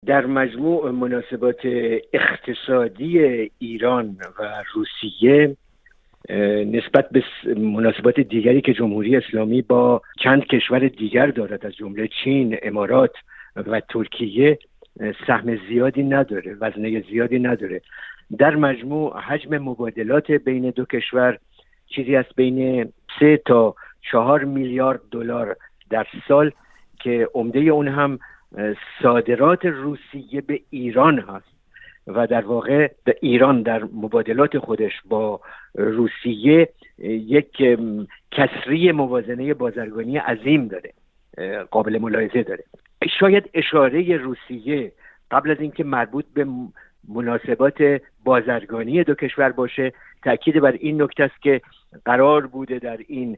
در مجموع مناسبات اقتصادی ایران و روسیه نسبت به مناسبات دیگری که جمهوری اسلامی با چند کشور دیگر دارد از جمله چین، امارات و ترکیه سهم زیادی نداره، وزنه زیادی نداره. در مجموع حجم مبادلات بین دو کشور چیزی است بین 3 تا 4 میلیارد دلار در سال که عمده اون هم صادرات روسیه به ایران هست و در واقع ایران در مبادلات خودش با روسیه یک کسری موازنه بازرگانی عظیم داره، قابل ملاحظه داره. شاید اشاره روسیه قبل از اینکه مربوط به مناسبات بازرگانی دو کشور باشه تأکید بر این نکته است که قرار بوده در این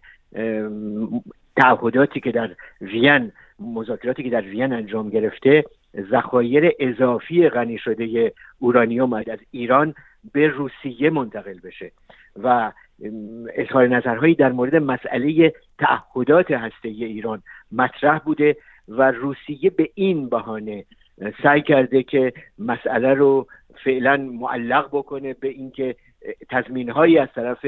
تعهداتی که در وین، مذاکراتی که در وین انجام گرفته، ذخایر اضافی غنی شده اورانیوم از ایران به روسیه منتقل بشه و اظهار نظرهایی در مورد مسئله تعهدات هسته‌ای ایران مطرح بوده و روسیه به این بهانه سعی کرده که مسئله رو فعلا معلق بکنه به اینکه تضمین‌هایی از طرف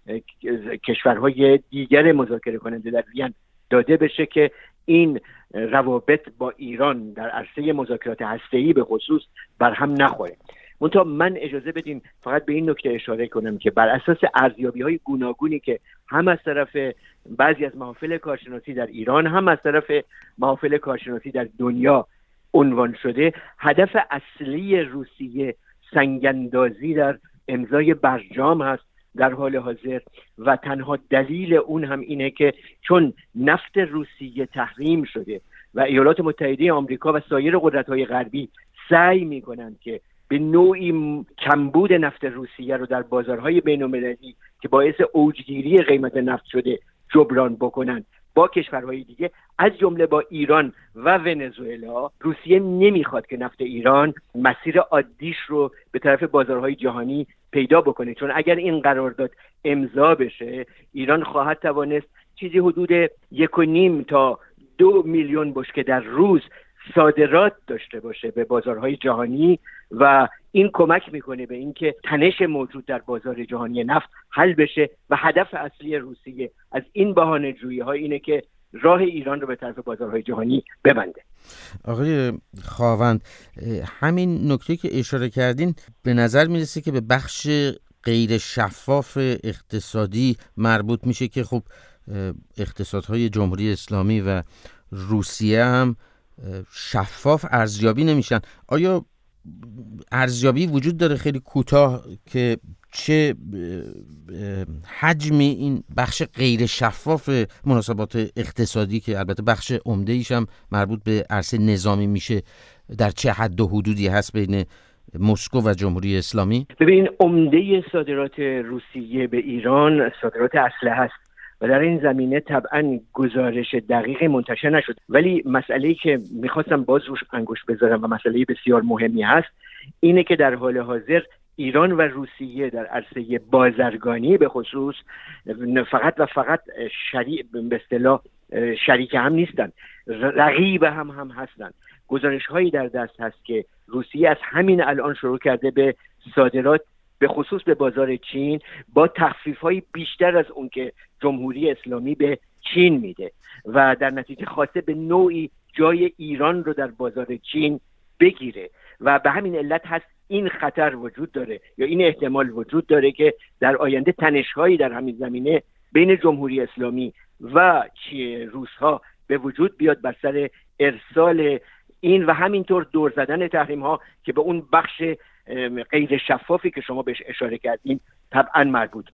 کشورهای دیگر مذاکره کننده در وین داده بشه که این روابط با ایران در عرصه مذاکرات هسته‌ای به خصوص برهم نخوره. منتها من اجازه بدین فقط به این نکته اشاره کنم که بر اساس ارزیابی‌های گوناگونی که هم از طرف بعضی از محافل کارشناسی در ایران هم از طرف محافل کارشناسی در دنیا عنوان شده، هدف اصلی روسیه سنگ‌اندازی در امضای برجام هست در حال حاضر و تنها دلیل اون هم اینه که چون نفت روسیه تحریم شده و ایالات متحده آمریکا و سایر قدرت‌های غربی سعی می‌کنند که به نوعی کمبود نفت روسیه رو در بازارهای بین‌المللی که باعث اوجگیری قیمت نفت شده جبران بکنن با کشورهای دیگه از جمله با ایران و ونزوئلا، روسیه نمیخواد که نفت ایران مسیر عادیش رو به طرف بازارهای جهانی پیدا بکنه، چون اگر این قرارداد امضا بشه ایران خواهد توانست چیزی حدود 1.5 تا 2 میلیون بشکه در روز صادرات داشته باشه به بازارهای جهانی و این کمک میکنه به اینکه تنش موجود در بازار جهانی نفت حل بشه و هدف اصلی روسیه از این بهانه‌جویی ها اینه که راه ایران رو به طرف بازارهای جهانی ببنده. آقای خاوند، همین نکته که اشاره کردین به نظر میرسه که به بخش غیر شفاف اقتصادی مربوط میشه که خب اقتصادهای جمهوری اسلامی و روسیه هم شفاف ارزیابی نمیشن. آیا ارزیابی وجود داره خیلی کوتاه که چه حجمی این بخش غیر شفاف مناسبات اقتصادی که البته بخش عمده ایش هم مربوط به عرصه نظامی میشه در چه حد و حدودی هست بین مسکو و جمهوری اسلامی؟ ببین، عمده صادرات روسیه به ایران صادرات اسلحه است و در این زمینه طبعا گزارش دقیق منتشر نشد، ولی مسئله‌ای که میخواستم باز روش انگشت بذارم و مسئله بسیار مهمی هست اینه که در حال حاضر ایران و روسیه در عرصه بازرگانی به خصوص فقط به اصطلاح شریک هم نیستن، رقیب هم هستن. گزارش هایی در دست هست که روسیه از همین الان شروع کرده به صادرات به خصوص به بازار چین با تخفیف‌های بیشتر از اون که جمهوری اسلامی به چین میده و در نتیجه خواسته به نوعی جای ایران رو در بازار چین بگیره و به همین علت هست این خطر وجود داره یا این احتمال وجود داره که در آینده تنش‌هایی در همین زمینه بین جمهوری اسلامی و روس‌ها به وجود بیاد بر سر ارسال این و همینطور دور زدن تحریم‌ها که به اون بخش غیر شفافی که شما بهش اشاره کردین طبعا مربوط